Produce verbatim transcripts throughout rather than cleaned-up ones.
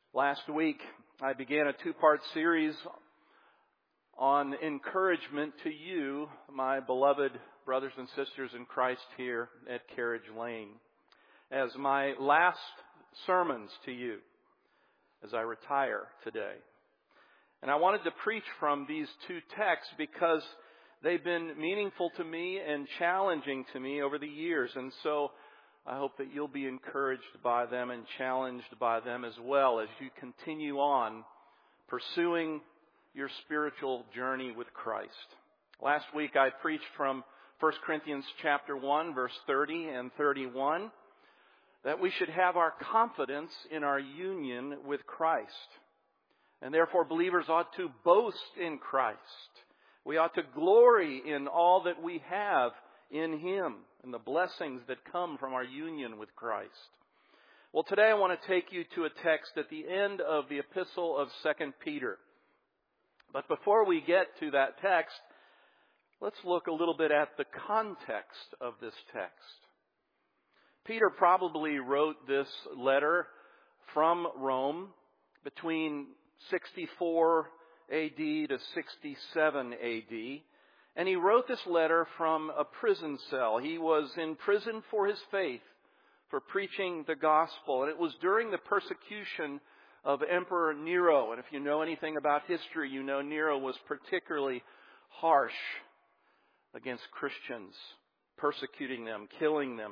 Last week, I began a two-part series on encouragement to you, my beloved brothers and sisters in Christ here at Carriage Lane, as my last sermons to you as I retire today. And I wanted to preach from these two texts because they've been meaningful to me and challenging to me over the years. And so I hope that you'll be encouraged by them and challenged by them as well as you continue on pursuing your spiritual journey with Christ. Last week I preached from First Corinthians chapter one, verse thirty and thirty-one, that we should have our confidence in our union with Christ. And therefore believers ought to boast in Christ. We ought to glory in all that we have in Him and the blessings that come from our union with Christ. Well, today I want to take you to a text at the end of the epistle of Second Peter. But before we get to that text, let's look a little bit at the context of this text. Peter probably wrote this letter from Rome between sixty-four A D to sixty-seven A D. And he wrote this letter from a prison cell. He was in prison for his faith, for preaching the gospel. And it was during the persecution of Emperor Nero. And if you know anything about history, you know Nero was particularly harsh against Christians, persecuting them, killing them,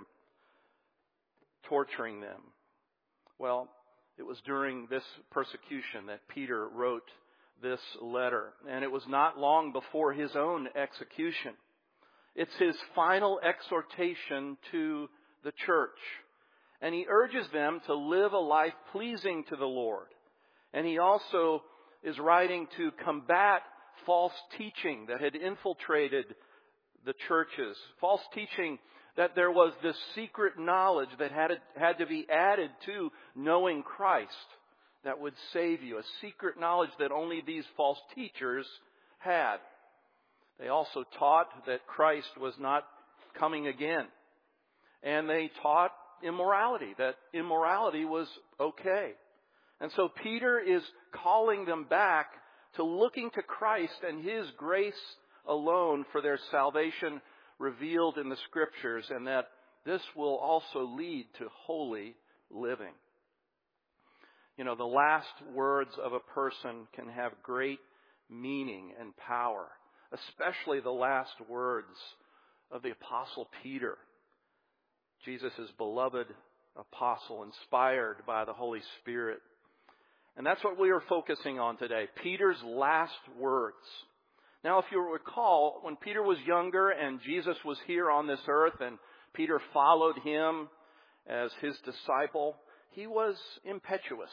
torturing them. Well, it was during this persecution that Peter wrote this letter. And it was not long before his own execution. It's his final exhortation to the church. And he urges them to live a life pleasing to the Lord. And he also is writing to combat false teaching that had infiltrated the churches. False teaching that there was this secret knowledge that had, had to be added to knowing Christ that would save you. A secret knowledge that only these false teachers had. They also taught that Christ was not coming again. And they taught immorality, that immorality was okay. And so Peter is calling them back to looking to Christ and His grace alone for their salvation revealed in the Scriptures, and that this will also lead to holy living. You know, the last words of a person can have great meaning and power, especially the last words of the Apostle Peter, Jesus' beloved apostle, inspired by the Holy Spirit. And that's what we are focusing on today, Peter's last words. Now, if you recall, when Peter was younger and Jesus was here on this earth and Peter followed Him as His disciple, he was impetuous.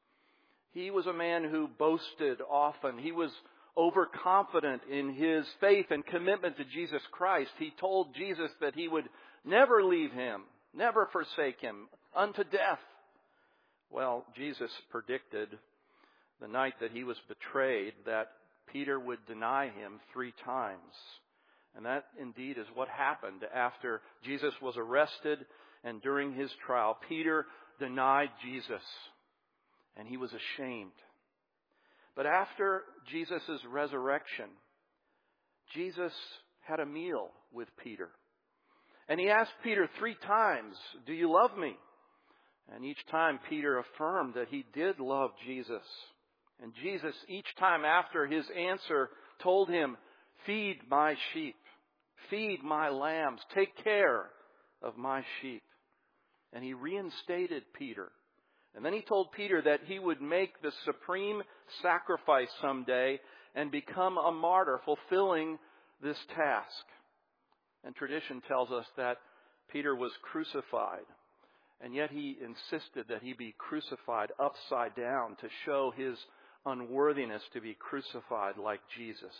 He was a man who boasted often. He was overconfident in his faith and commitment to Jesus Christ. He told Jesus that He would never leave Him, never forsake Him, unto death. Well, Jesus predicted the night that He was betrayed that Peter would deny Him three times. And that indeed is what happened after Jesus was arrested and during His trial. Peter denied Jesus, and he was ashamed. But after Jesus' resurrection, Jesus had a meal with Peter. And He asked Peter three times, "Do you love me?" And each time Peter affirmed that he did love Jesus. And Jesus, each time after his answer, told him, "Feed my sheep, feed my lambs, take care of my sheep." And He reinstated Peter. And then He told Peter that he would make the supreme sacrifice someday and become a martyr, fulfilling this task. And tradition tells us that Peter was crucified. And yet he insisted that he be crucified upside down to show his unworthiness to be crucified like Jesus.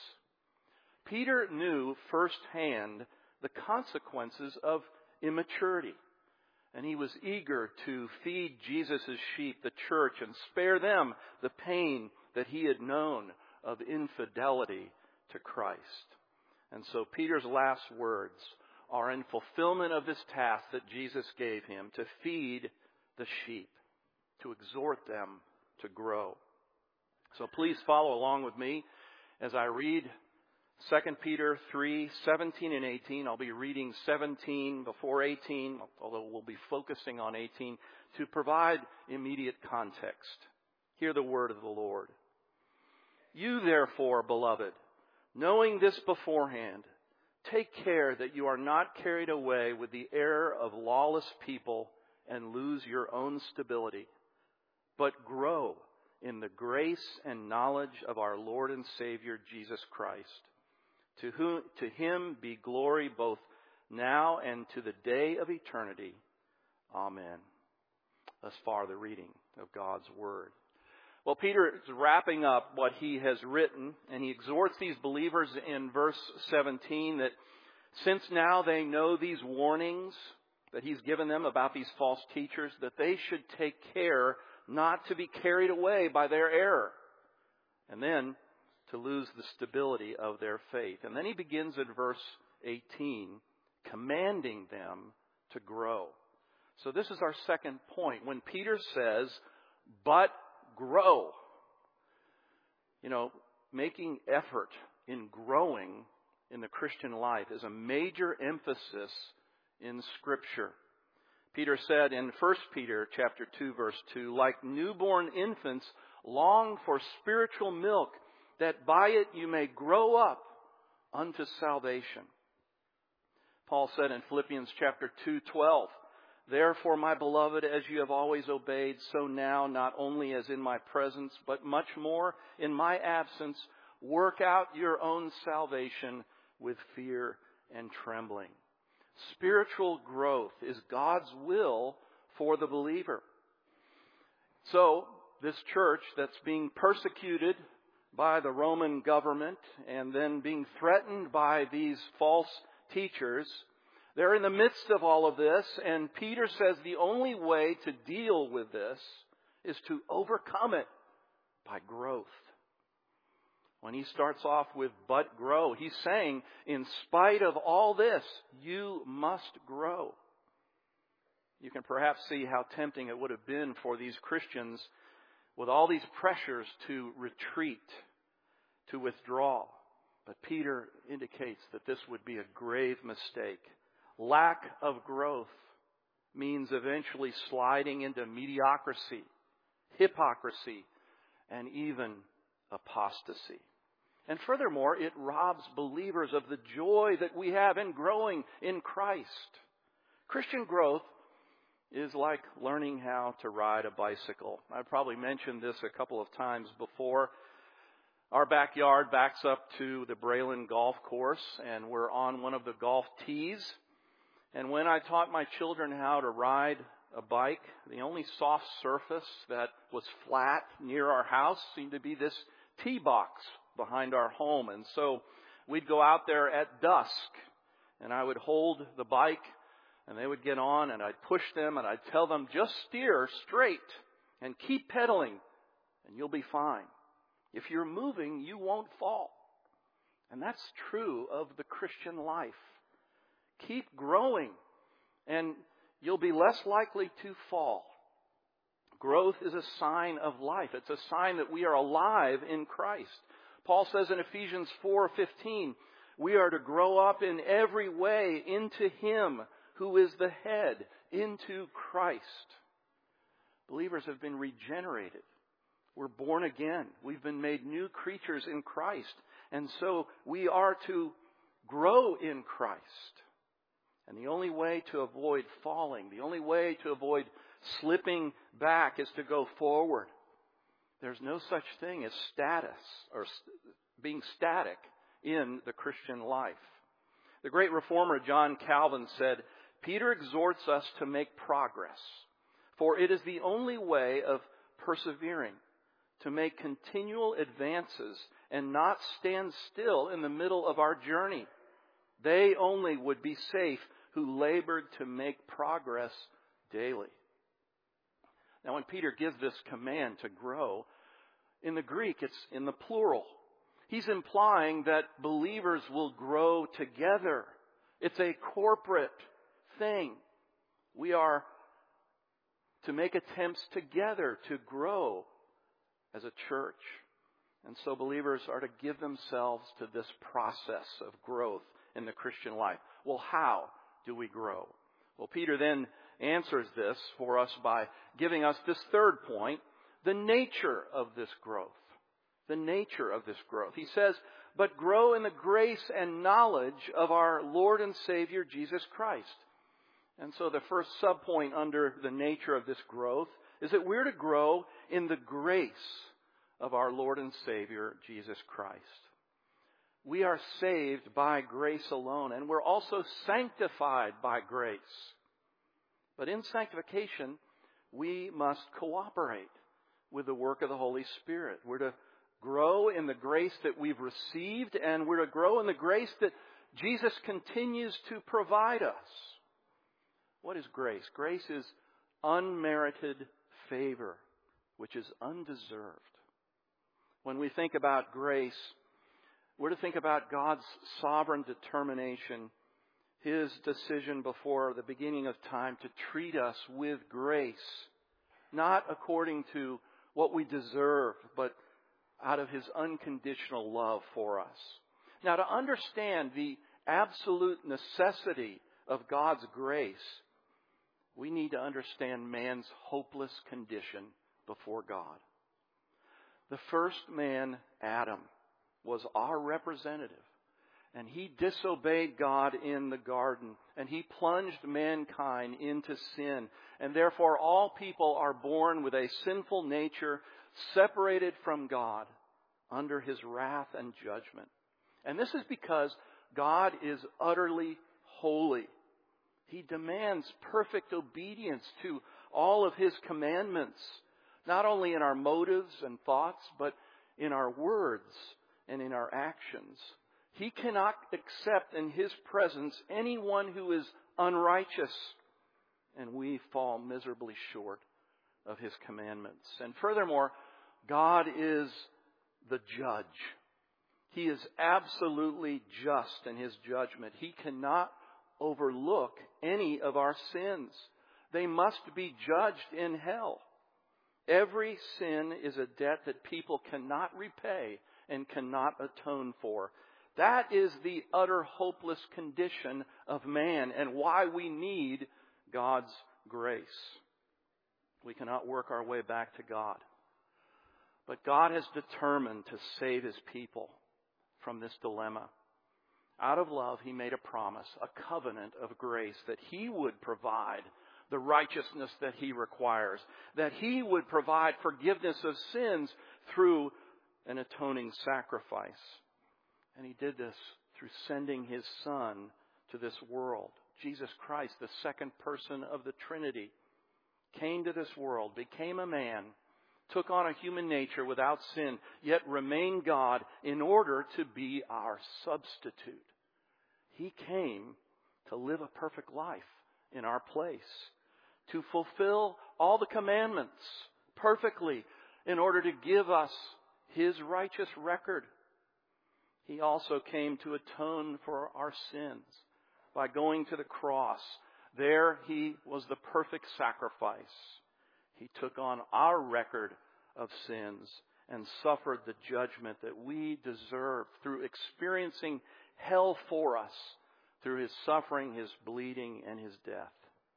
Peter knew firsthand the consequences of immaturity. And he was eager to feed Jesus' sheep, the church, and spare them the pain that he had known of infidelity to Christ. And so Peter's last words are in fulfillment of this task that Jesus gave him to feed the sheep, to exhort them to grow. So please follow along with me as I read Second Peter three, seventeen and eighteen. I'll be reading seventeen before eighteen, although we'll be focusing on eighteen, to provide immediate context. Hear the word of the Lord. You therefore, beloved, knowing this beforehand, take care that you are not carried away with the error of lawless people and lose your own stability, but grow in the grace and knowledge of our Lord and Savior Jesus Christ. To whom, to Him be glory both now and to the day of eternity. Amen. Thus far the reading of God's Word. Well, Peter is wrapping up what he has written, and he exhorts these believers in verse seventeen that since now they know these warnings that he's given them about these false teachers, that they should take care not to be carried away by their error, and then to lose the stability of their faith. And then he begins at verse eighteen, commanding them to grow. So this is our second point. When Peter says, but grow, you know, making effort in growing in the Christian life is a major emphasis in Scripture. Peter said in First Peter chapter two, verse two, like newborn infants, long for spiritual milk, that by it you may grow up unto salvation. Paul said in Philippians chapter two, twelve, therefore, my beloved, as you have always obeyed, so now, not only as in my presence, but much more in my absence, work out your own salvation with fear and trembling. Spiritual growth is God's will for the believer. So, this church that's being persecuted by the Roman government and then being threatened by these false teachers, they're in the midst of all of this, and Peter says the only way to deal with this is to overcome it by growth. When he starts off with but grow, he's saying, in spite of all this, you must grow. You can perhaps see how tempting it would have been for these Christians with all these pressures to retreat, to withdraw. But Peter indicates that this would be a grave mistake. Lack of growth means eventually sliding into mediocrity, hypocrisy, and even apostasy. And furthermore, it robs believers of the joy that we have in growing in Christ. Christian growth is like learning how to ride a bicycle. I've probably mentioned this a couple of times before. Our backyard backs up to the Braylon Golf Course, and we're on one of the golf tees. And when I taught my children how to ride a bike, the only soft surface that was flat near our house seemed to be this tee box behind our home. And so we'd go out there at dusk, and I would hold the bike, and they would get on, and I'd push them, and I'd tell them, just steer straight and keep pedaling, and you'll be fine. If you're moving, you won't fall. And that's true of the Christian life. Keep growing, and you'll be less likely to fall. Growth is a sign of life. It's a sign that we are alive in Christ. Paul says in Ephesians four fifteen, we are to grow up in every way into Him who is the head, into Christ. Believers have been regenerated. We're born again. We've been made new creatures in Christ. And so we are to grow in Christ. And the only way to avoid falling, the only way to avoid slipping back is to go forward. There's no such thing as status or being static in the Christian life. The great reformer John Calvin said, Peter exhorts us to make progress, for it is the only way of persevering, to make continual advances and not stand still in the middle of our journey. They only would be safe who labored to make progress daily. Now, when Peter gives this command to grow, in the Greek, it's in the plural. He's implying that believers will grow together. It's a corporate thing. We are to make attempts together to grow as a church. And so believers are to give themselves to this process of growth in the Christian life. Well, how do we grow? Well, Peter then answers this for us by giving us this third point, the nature of this growth. The nature of this growth. He says, but grow in the grace and knowledge of our Lord and Savior, Jesus Christ. And so the first subpoint under the nature of this growth is that we're to grow in the grace of our Lord and Savior, Jesus Christ. We are saved by grace alone, and we're also sanctified by grace. But in sanctification, we must cooperate with the work of the Holy Spirit. We're to grow in the grace that we've received, and we're to grow in the grace that Jesus continues to provide us. What is grace? Grace is unmerited favor, which is undeserved. When we think about grace, we're to think about God's sovereign determination, His decision before the beginning of time to treat us with grace, not according to what we deserve, but out of His unconditional love for us. Now, to understand the absolute necessity of God's grace, we need to understand man's hopeless condition before God. The first man, Adam, was our representative. And he disobeyed God in the garden. And he plunged mankind into sin. And therefore all people are born with a sinful nature, separated from God, under His wrath and judgment. And this is because God is utterly holy. He demands perfect obedience to all of His commandments, not only in our motives and thoughts, but in our words and in our actions. He cannot accept in His presence anyone who is unrighteous, and we fall miserably short of His commandments. And furthermore, God is the judge. He is absolutely just in His judgment. He cannot overlook any of our sins. They must be judged in hell. Every sin is a debt that people cannot repay and cannot atone for. That is the utter hopeless condition of man and why we need God's grace. We cannot work our way back to God. But God has determined to save His people from this dilemma. Out of love, He made a promise, a covenant of grace, that He would provide the righteousness that He requires, that He would provide forgiveness of sins through an atoning sacrifice. And He did this through sending His Son to this world. Jesus Christ, the second person of the Trinity, came to this world, became a man, took on a human nature without sin, yet remained God in order to be our substitute. He came to live a perfect life in our place, to fulfill all the commandments perfectly in order to give us His righteous record. He also came to atone for our sins by going to the cross. There He was the perfect sacrifice. He took on our record of sins and suffered the judgment that we deserve through experiencing hell for us through His suffering, His bleeding, and His death.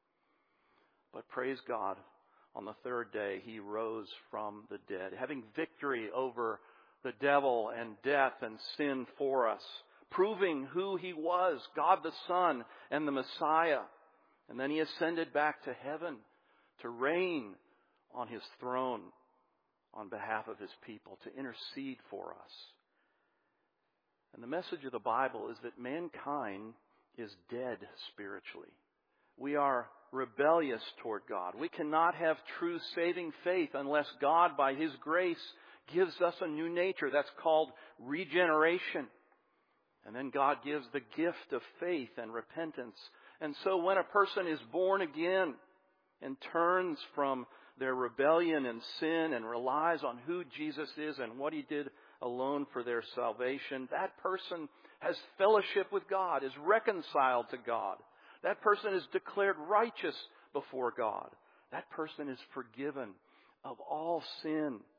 But praise God, on the third day He rose from the dead, having victory over the devil and death and sin for us, proving who He was, God the Son and the Messiah. And then He ascended back to heaven to reign on His throne on behalf of His people, to intercede for us. And the message of the Bible is that mankind is dead spiritually. We are rebellious toward God. We cannot have true saving faith unless God, by His grace, gives us a new nature. That's called regeneration. And then God gives the gift of faith and repentance. And so when a person is born again and turns from their rebellion and sin and relies on who Jesus is and what He did alone for their salvation, that person has fellowship with God, is reconciled to God. That person is declared righteous before God. That person is forgiven of all sin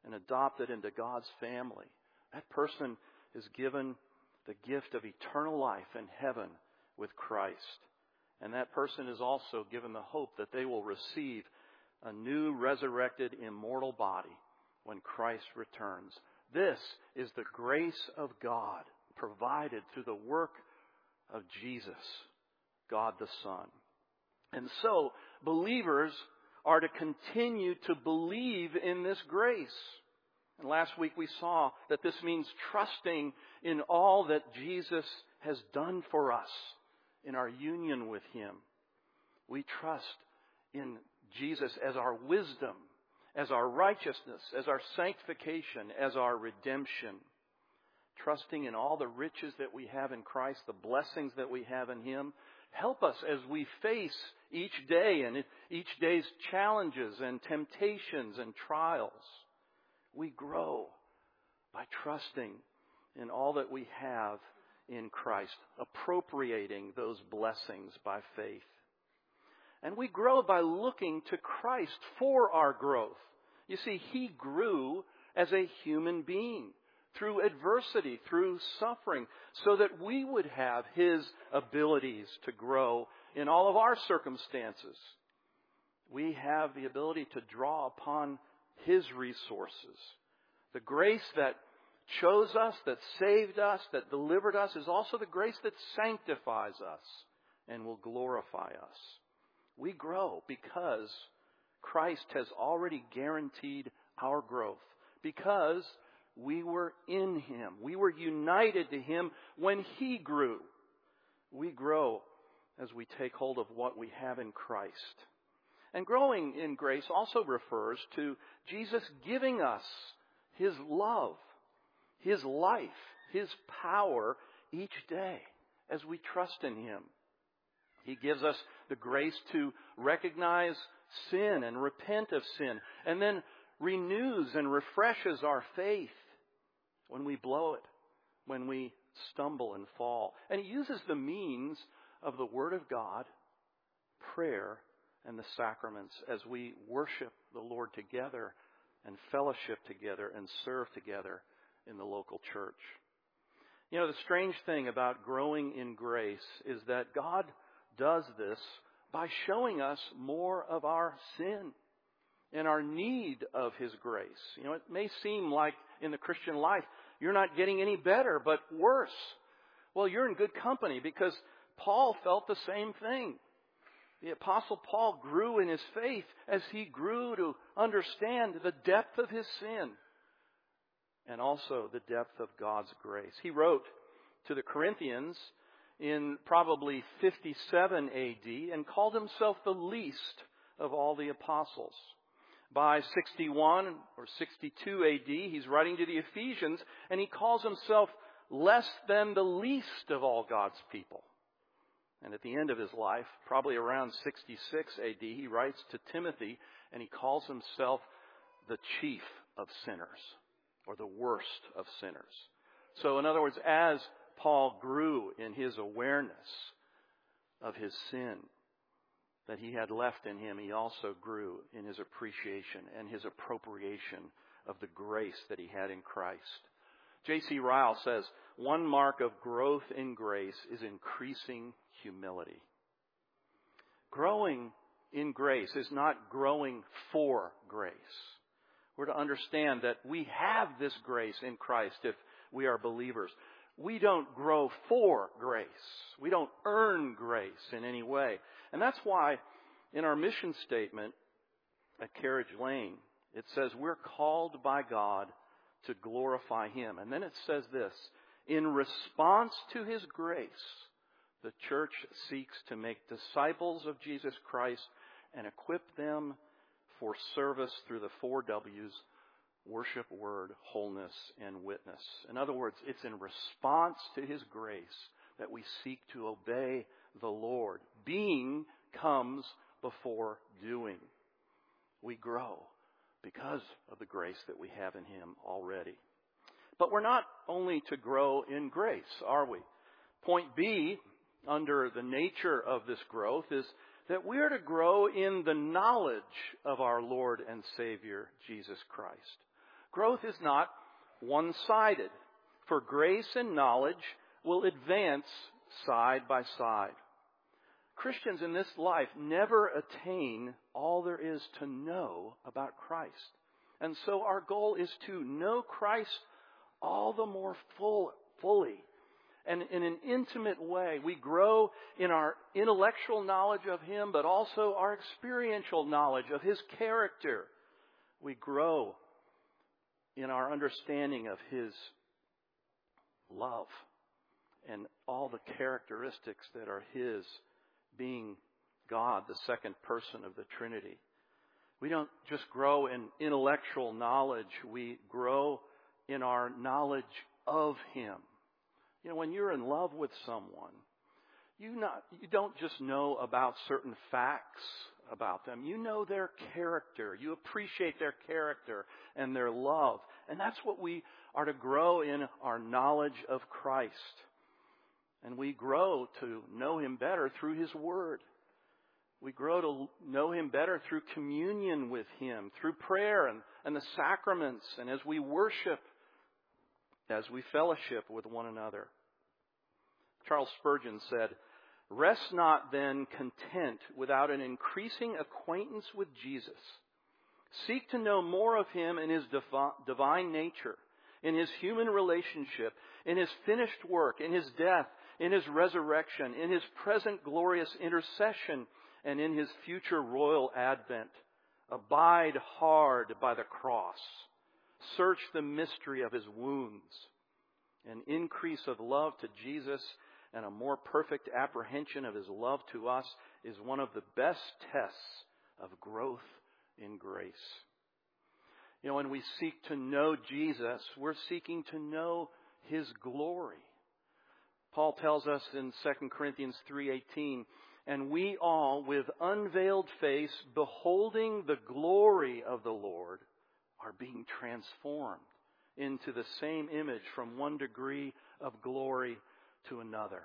and adopted into God's family, that person is given the gift of eternal life in heaven with Christ. And that person is also given the hope that they will receive a new resurrected immortal body when Christ returns. This is the grace of God provided through the work of Jesus, God the Son. And so, believers are to continue to believe in this grace. And last week we saw that this means trusting in all that Jesus has done for us in our union with Him. We trust in Jesus as our wisdom, as our righteousness, as our sanctification, as our redemption. Trusting in all the riches that we have in Christ, the blessings that we have in Him. Help us as we face each day and each day's challenges and temptations and trials. We grow by trusting in all that we have in Christ, appropriating those blessings by faith. And we grow by looking to Christ for our growth. You see, He grew as a human being through adversity, through suffering, so that we would have His abilities to grow in all of our circumstances. We have the ability to draw upon His resources. The grace that chose us, that saved us, that delivered us is also the grace that sanctifies us and will glorify us. We grow because Christ has already guaranteed our growth. Because we were in Him. We were united to Him when He grew. We grow as we take hold of what we have in Christ. And growing in grace also refers to Jesus giving us His love, His life, His power each day as we trust in Him. He gives us the grace to recognize sin and repent of sin, and then renews and refreshes our faith when we blow it, when we stumble and fall. And He uses the means of the Word of God, prayer, and the sacraments as we worship the Lord together and fellowship together and serve together in the local church. You know, the strange thing about growing in grace is that God does this by showing us more of our sin and our need of His grace. You know, it may seem like in the Christian life you're not getting any better, but worse. Well, you're in good company because Paul felt the same thing. The Apostle Paul grew in his faith as he grew to understand the depth of his sin and also the depth of God's grace. He wrote to the Corinthians in probably fifty-seven A D and called himself the least of all the apostles. By sixty-one or sixty-two A D, he's writing to the Ephesians and he calls himself less than the least of all God's people. And at the end of his life, probably around sixty-six A D, he writes to Timothy and he calls himself the chief of sinners, or the worst of sinners. So in other words, as Paul grew in his awareness of his sin that he had left in him, he also grew in his appreciation and his appropriation of the grace that he had in Christ. J C Ryle says, one mark of growth in grace is increasing humility. Growing in grace is not growing for grace. We're to understand that we have this grace in Christ if we are believers. We don't grow for grace. We don't earn grace in any way. And that's why in our mission statement at Carriage Lane, it says we're called by God to glorify Him. And then it says this, in response to His grace, the church seeks to make disciples of Jesus Christ and equip them for service through the four W's: worship, word, wholeness, and witness. In other words, it's in response to His grace that we seek to obey the Lord. Being comes before doing. We grow because of the grace that we have in Him already. But we're not only to grow in grace, are we? Point B, under the nature of this growth, is that we are to grow in the knowledge of our Lord and Savior, Jesus Christ. Growth is not one-sided, for grace and knowledge will advance side by side. Christians in this life never attain all there is to know about Christ. And so our goal is to know Christ all the more full, fully. And in an intimate way, we grow in our intellectual knowledge of Him, but also our experiential knowledge of His character. We grow in our understanding of His love and all the characteristics that are His, being God, the second person of the Trinity. We don't just grow in intellectual knowledge. We grow in our knowledge of Him. You know, when you're in love with someone, you not you don't just know about certain facts about them. You know their character. You appreciate their character and their love. And that's what we are to grow in, our knowledge of Christ. And we grow to know Him better through His Word. We grow to know Him better through communion with Him, through prayer and, and the sacraments, and as we worship, as we fellowship with one another. Charles Spurgeon said, "Rest not then content without an increasing acquaintance with Jesus. Seek to know more of Him in His divine nature, in His human relationship, in His finished work, in His death, in His resurrection, in His present glorious intercession, and in His future royal advent. Abide hard by the cross. Search the mystery of His wounds. An increase of love to Jesus and a more perfect apprehension of His love to us is one of the best tests of growth in grace." You know, when we seek to know Jesus, we're seeking to know His glory. Paul tells us in Second Corinthians three eighteen, "And we all, with unveiled face, beholding the glory of the Lord, are being transformed into the same image from one degree of glory to another."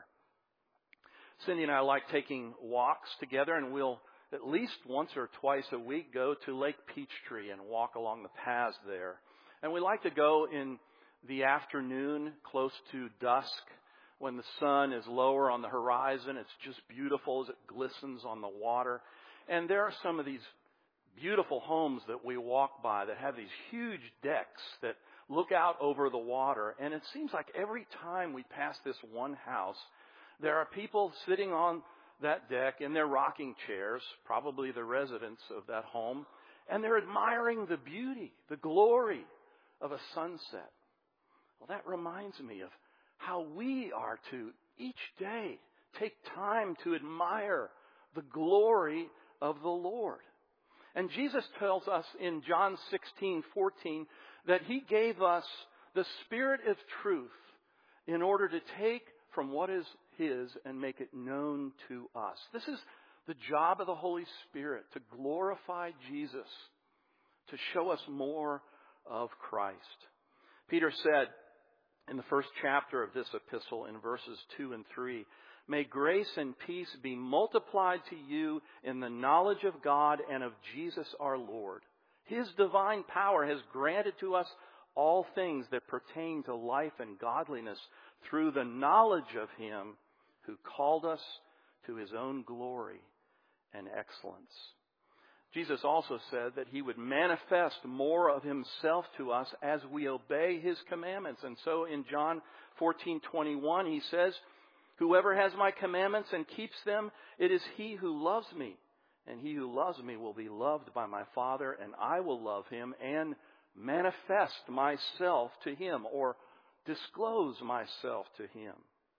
Cindy and I like taking walks together, and we'll at least once or twice a week go to Lake Peachtree and walk along the paths there. And we like to go in the afternoon, close to dusk, when the sun is lower on the horizon. It's just beautiful as it glistens on the water. And there are some of these beautiful homes that we walk by that have these huge decks that look out over the water. And it seems like every time we pass this one house, there are people sitting on that deck in their rocking chairs, probably the residents of that home, and they're admiring the beauty, the glory of a sunset. Well, that reminds me of how we are to each day take time to admire the glory of the Lord. And Jesus tells us in John sixteen fourteen that He gave us the Spirit of truth in order to take from what is His and make it known to us. This is the job of the Holy Spirit, to glorify Jesus, to show us more of Christ. Peter said in the first chapter of this epistle in verses two and three, "May grace and peace be multiplied to you in the knowledge of God and of Jesus our Lord. His divine power has granted to us all things that pertain to life and godliness through the knowledge of Him who called us to His own glory and excellence." Jesus also said that He would manifest more of Himself to us as we obey His commandments. And so in John fourteen twenty-one, He says, "Whoever has my commandments and keeps them, it is he who loves me. And he who loves me will be loved by my Father, and I will love him and manifest myself to him," or disclose myself to him.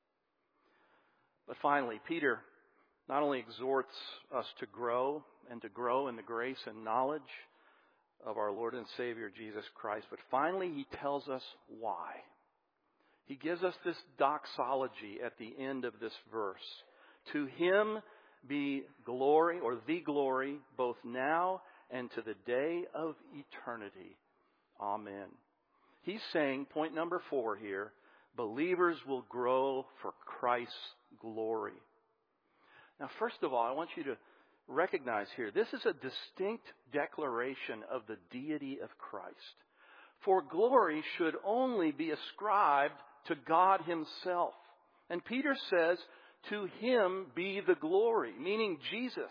But finally, Peter not only exhorts us to grow and to grow in the grace and knowledge of our Lord and Savior Jesus Christ, but finally he tells us why. He gives us this doxology at the end of this verse. "To Him be glory," or the glory, "both now and to the day of eternity. Amen." He's saying, point number four here, believers will grow for Christ's glory. Now, first of all, I want you to recognize here, this is a distinct declaration of the deity of Christ. For glory should only be ascribed to God himself. And Peter says, to him be the glory, meaning Jesus.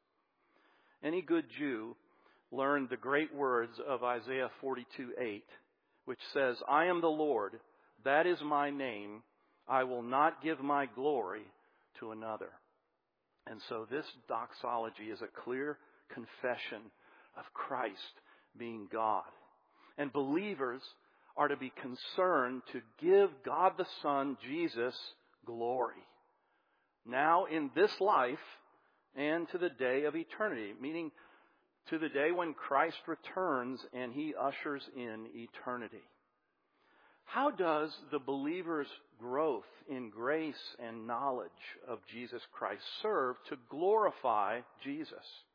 Any good Jew learned the great words of Isaiah forty-two eight, which says, I am the Lord, that is my name, I will not give my glory to another. And so this doxology is a clear confession of Christ being God. And believers are to be concerned to give God the Son, Jesus, glory. Now in this life and to the day of eternity, meaning to the day when Christ returns and he ushers in eternity. How does the believer's growth in grace and knowledge of Jesus Christ serve to glorify Jesus?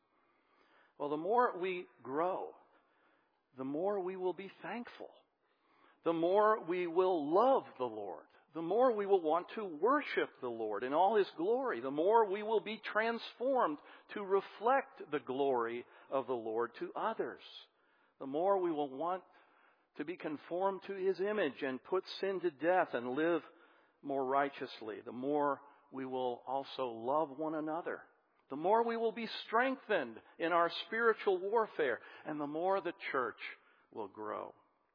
Well, the more we grow, the more we will be thankful. The more we will love the Lord. The more we will want to worship the Lord in all his glory. The more we will be transformed to reflect the glory of the Lord to others. The more we will want to be conformed to his image and put sin to death and live more righteously. The more we will also love one another. The more we will be strengthened in our spiritual warfare. And the more the church will grow.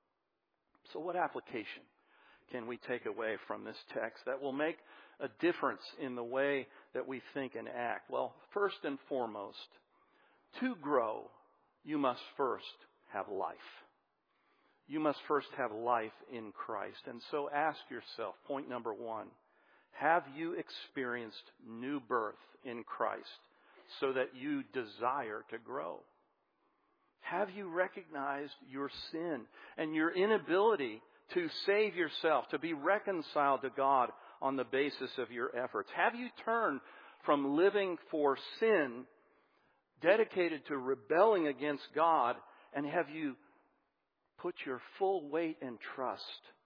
So what application can we take away from this text that will make a difference in the way that we think and act? Well, first and foremost, to grow, you must first have life. You must first have life in Christ. And so ask yourself, point number one, have you experienced new birth in Christ so that you desire to grow? Have you recognized your sin and your inability to save yourself, to be reconciled to God on the basis of your efforts? Have you turned from living for sin, dedicated to rebelling against God, and have you put your full weight and trust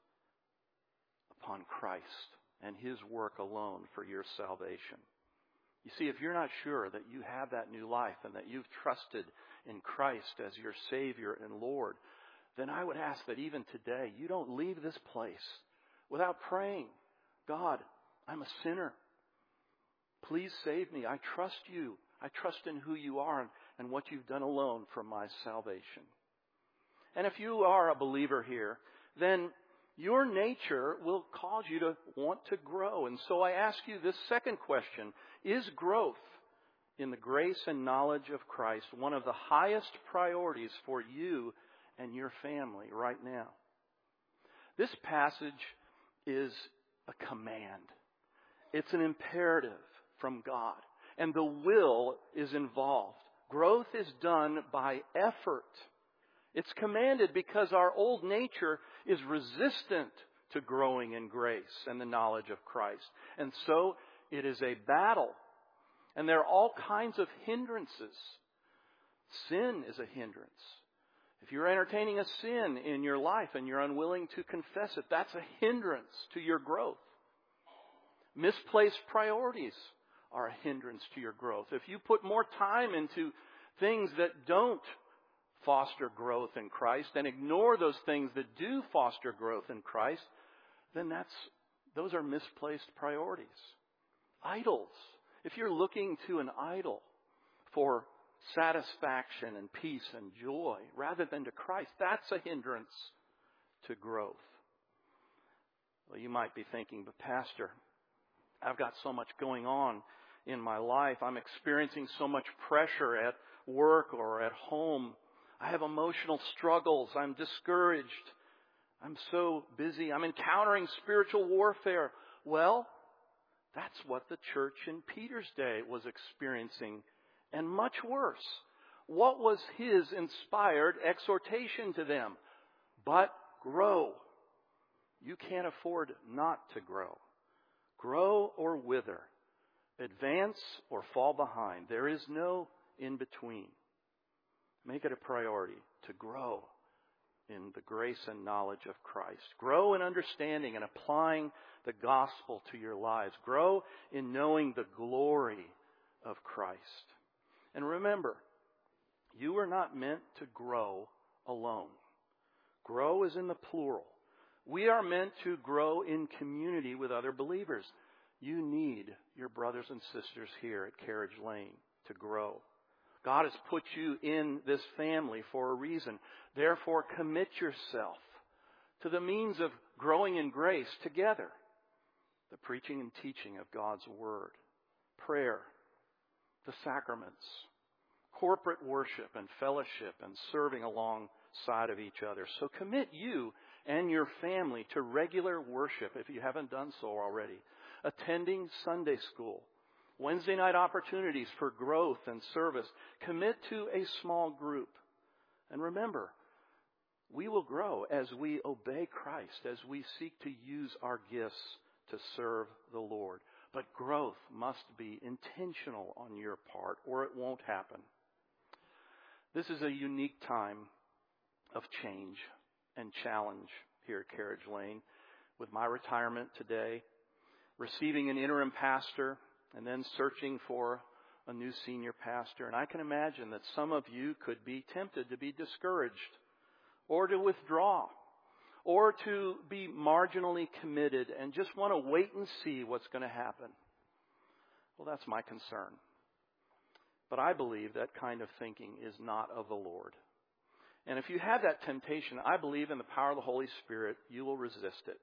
upon Christ and his work alone for your salvation? You see, if you're not sure that you have that new life and that you've trusted in Christ as your Savior and Lord, then I would ask that even today you don't leave this place without praying, God, I'm a sinner. Please save me. I trust you. I trust in who you are and, and what you've done alone for my salvation. And if you are a believer here, then your nature will cause you to want to grow. And so I ask you this second question. Is growth in the grace and knowledge of Christ one of the highest priorities for you and your family right now? This passage is a command. It's an imperative from God. And the will is involved. Growth is done by effort. It's commanded because our old nature is resistant to growing in grace and the knowledge of Christ. And so it is a battle. And there are all kinds of hindrances. Sin is a hindrance. If you're entertaining a sin in your life and you're unwilling to confess it, that's a hindrance to your growth. Misplaced priorities are a hindrance to your growth. If you put more time into things that don't foster growth in Christ and ignore those things that do foster growth in Christ, then that's those are misplaced priorities. Idols. If you're looking to an idol for satisfaction and peace and joy rather than to Christ, that's a hindrance to growth. Well, you might be thinking, but Pastor, I've got so much going on in my life. I'm experiencing so much pressure at work or at home. I have emotional struggles. I'm discouraged. I'm so busy. I'm encountering spiritual warfare. Well, that's what the church in Peter's day was experiencing, and much worse. What was his inspired exhortation to them? But grow. You can't afford not to grow. Grow or wither. Advance or fall behind. There is no in between. Make it a priority to grow in the grace and knowledge of Christ. Grow in understanding and applying the gospel to your lives. Grow in knowing the glory of Christ. And remember, you are not meant to grow alone. Grow is in the plural. We are meant to grow in community with other believers. You need your brothers and sisters here at Carriage Lane to grow. God has put you in this family for a reason. Therefore, commit yourself to the means of growing in grace together. The preaching and teaching of God's Word, prayer, the sacraments, corporate worship and fellowship, and serving alongside of each other. So commit you and your family to regular worship if you haven't done so already. Attending Sunday school, Wednesday night opportunities for growth and service. Commit to a small group. And remember, we will grow as we obey Christ, as we seek to use our gifts to serve the Lord. But growth must be intentional on your part, or it won't happen. This is a unique time of change and challenge here at Carriage Lane. With my retirement today, receiving an interim pastor, and then searching for a new senior pastor. And I can imagine that some of you could be tempted to be discouraged, or to withdraw, or to be marginally committed and just want to wait and see what's going to happen. Well, that's my concern. But I believe that kind of thinking is not of the Lord. And if you have that temptation, I believe in the power of the Holy Spirit, you will resist it.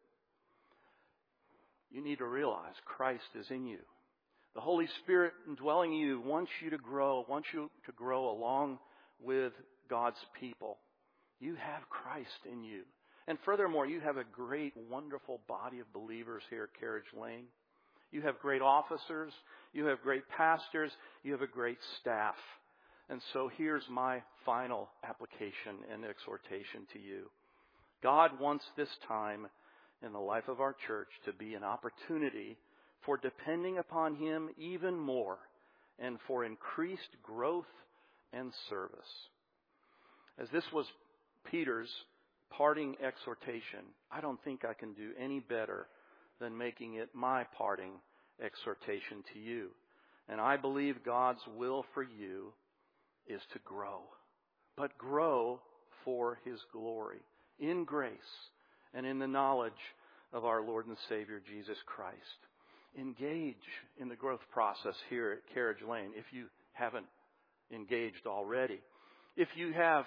You need to realize Christ is in you. The Holy Spirit indwelling you wants you to grow, wants you to grow along with God's people. You have Christ in you. And furthermore, you have a great, wonderful body of believers here at Carriage Lane. You have great officers. You have great pastors. You have a great staff. And so here's my final application and exhortation to you. God wants this time in the life of our church to be an opportunity for depending upon Him even more and for increased growth and service. As this was Peter's parting exhortation, I don't think I can do any better than making it my parting exhortation to you. And I believe God's will for you is to grow, but grow for His glory, in grace and in the knowledge of our Lord and Savior Jesus Christ. Engage in the growth process here at Carriage Lane if you haven't engaged already. If you have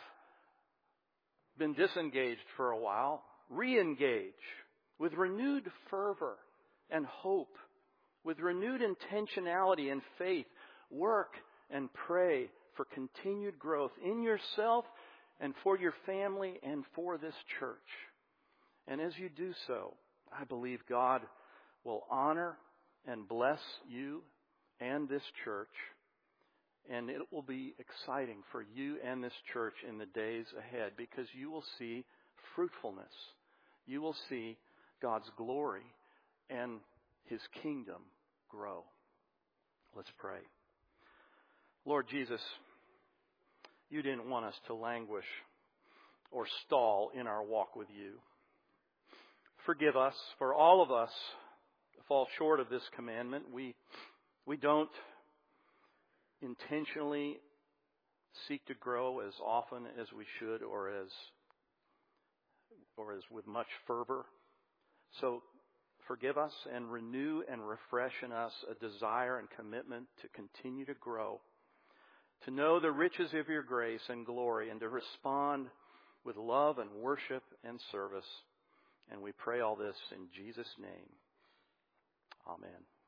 been disengaged for a while, re-engage with renewed fervor and hope, with renewed intentionality and faith. Work and pray for continued growth in yourself and for your family and for this church. And as you do so, I believe God will honor and bless you and this church. And it will be exciting for you and this church in the days ahead, because you will see fruitfulness. You will see God's glory and His kingdom grow. Let's pray. Lord Jesus, You didn't want us to languish or stall in our walk with You. Forgive us, for all of us fall short of this commandment. We, we don't intentionally seek to grow as often as we should, or as or as with much fervor. So forgive us and renew and refresh in us a desire and commitment to continue to grow, to know the riches of Your grace and glory, and to respond with love and worship and service. And we pray all this in Jesus' name. Amen.